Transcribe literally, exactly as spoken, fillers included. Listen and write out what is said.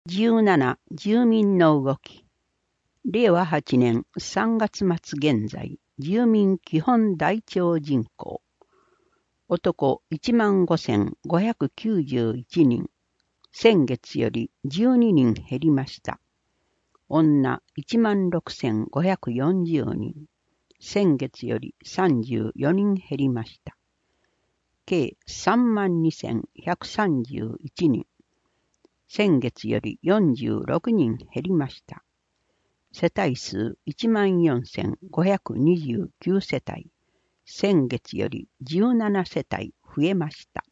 じゅうなな、住民の動き。れいわはちねんさんがつ末現在、住民基本台帳人口。男いちまんごせんごひゃくきゅうじゅういちにん。先月よりじゅうににん減りました。女いちまんろくせんごひゃくよんじゅうにん。先月よりさんじゅうよにん減りました。計さんまんにせんひゃくさんじゅういちにん。先月よりよんじゅうろくにん減りました。世帯数いちまんよんせんごひゃくにじゅうきゅう世帯。先月よりじゅうなな世帯増えました。